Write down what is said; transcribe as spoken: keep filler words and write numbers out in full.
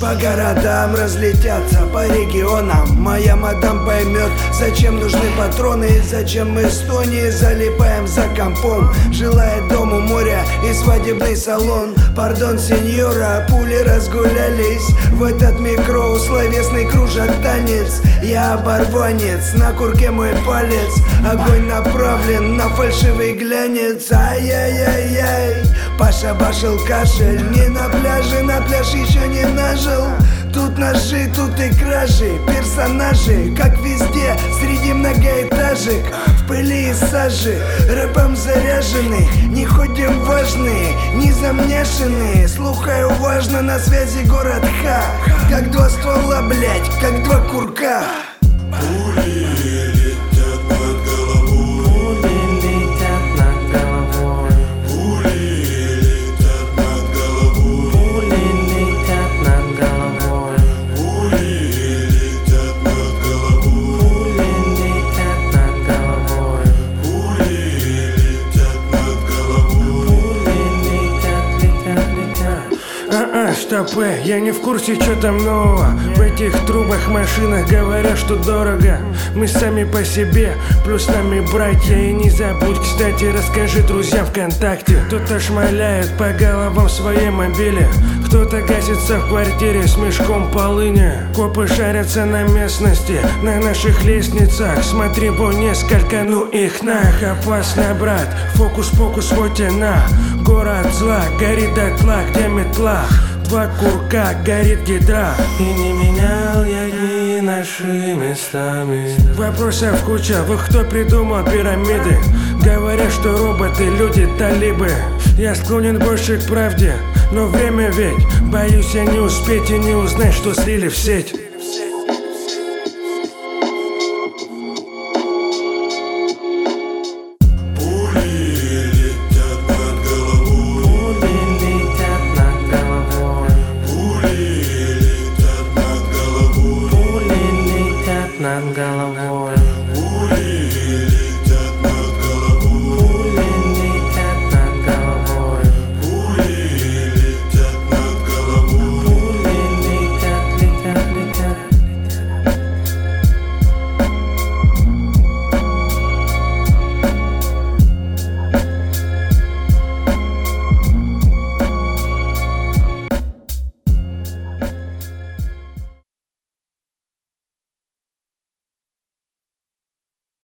по городам разлетятся, по регионам. Моя мадам поймет, зачем нужны патроны и зачем мы с Тони залипаем за компом, желая дому моря и свадебный салон. Пардон, сеньора, пули разгулялись в этот микро, словесный кружат танец. Я оборванец, на курке мой палец, огонь направлен на фальшивый глянец. Ай-яй-яй-яй, Паша башил кашель, не на пляже, на пляж еще не нажил. Тут ножи, тут и кражи, персонажи, как везде, среди многоэтажек, в пыли и саже, рэпом заряжены, не ходим важные, не замняшенные. Слухаю важно, на связи город Ха, как два ствола, блять, как два курка. Пули летят над головой, пули летят над головой, пули летят над головой, пули летят над головой, пули летят над головой, пули летят над головой, пули летят над головой. пули летят, летят, летят. А-а, стопэ, я не в курсе, что там нового. В этих трубах, машинах говорят, что дорого. Мы сами по себе, плюс с нами братья. И не забудь, кстати, расскажи друзьям ВКонтакте. Кто-то шмаляет по головам в своей мобиле, кто-то гасится в квартире с мешком полыни. Копы шарятся на местности, на наших лестницах. Смотри, по несколько, ну их нах. Опасно, брат, фокус-покус, вот она. Город зла, горит дотла, где метла? Два курка, горит гидра. И не менял я дни наши местами. Вопросов куча, вот кто придумал пирамиды? Говорят, что роботы, люди, талибы. Я склонен больше к правде, но время ведь. Боюсь я не успеть и не узнать, что слили в сеть. Над головой.